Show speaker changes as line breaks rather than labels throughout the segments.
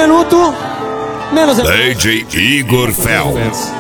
Benuto, menos é mais.
DJ Igor Phelps.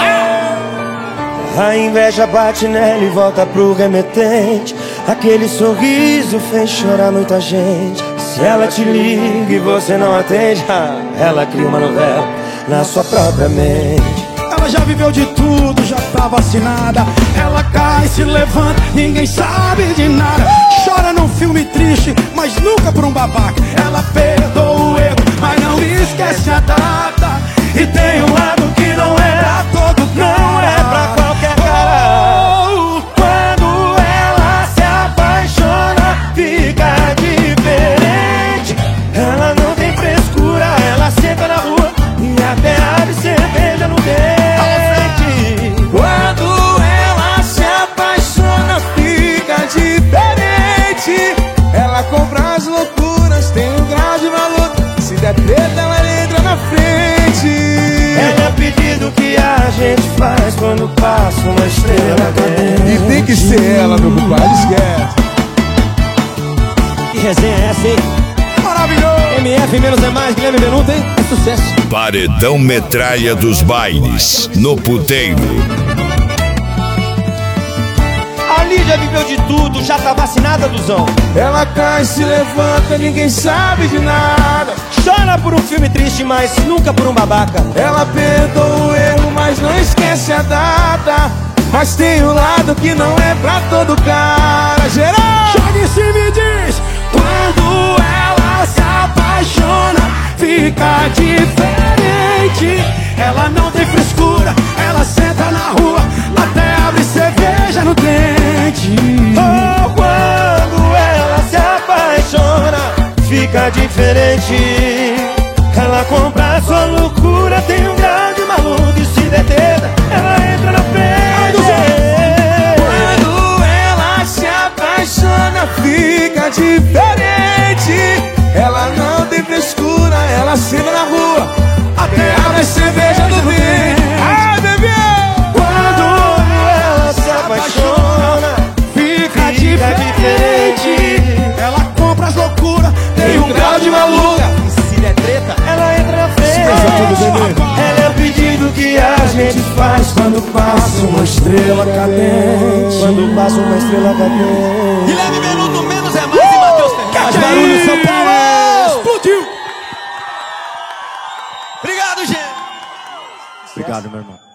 A inveja bate nela e volta pro remetente. Aquele sorriso fez chorar muita gente. Se ela te liga e você não atende, ela cria uma novela na sua própria mente.
Ela já viveu de tudo, já tá vacinada. Ela cai, se levanta, ninguém sabe de nada. Chora num filme triste, mas nunca por um babaca. Ela perdoa o erro, mas não esquece a data. E tem um lado que não é pra todo, não é pra qualquer cara.
Quando ela se apaixona, fica diferente. Ela não tem frescura, ela senta na rua e até abre cerveja no dente. Quando ela se apaixona, fica diferente.
Ela compra as loucuras, tem um grau de valor. Se der treta, ela entra na frente.
É o pedido que a gente faz quando passa uma estrela cadente.
E tem que ser ela, meu compadre, esquece.
Que resenha é essa, hein?
Maravilhoso!
MF menos é mais, Guilherme Benuto, hein? É sucesso.
Paredão Metralha dos Bailes, no puteiro.
A Lídia viveu de tudo, já tá vacinada, Duzão.
Ela cai, se levanta, ninguém sabe de nada.
Chora por um filme triste, mas nunca por um babaca.
Ela perdoa o erro, mas não esquece a data. Mas tem um lado que não é pra todo cara. Geral!
Joga em cima e diz:
Quando ela se apaixona, fica diferente.
ela não tem frescura, ela senta na rua, até abre cerveja no dente.
Oh, quando ela se apaixona, fica diferente. Ela compra a sua loucura, tem um grau de maluco e se deteta, ela entra na frente.
Quando ela se apaixona, fica diferente. Ela não tem frescura, ela senta na rua, até abre cerveja no dente. Ai, bebê!
Quando ela se apaixona, fica diferente.
Ela compra as loucuras,
Tem um grau de maluca.
Se der treta, ela entra na frente. Ela é o pedido que a gente faz quando passa uma estrela cadente. Quando passa uma estrela cadente.
Guilherme Benuto, menos é mais, e Matheus Ferraz.
barulho, São Paulo! Explodiu!
Obrigado, gente.
Obrigado, meu irmão.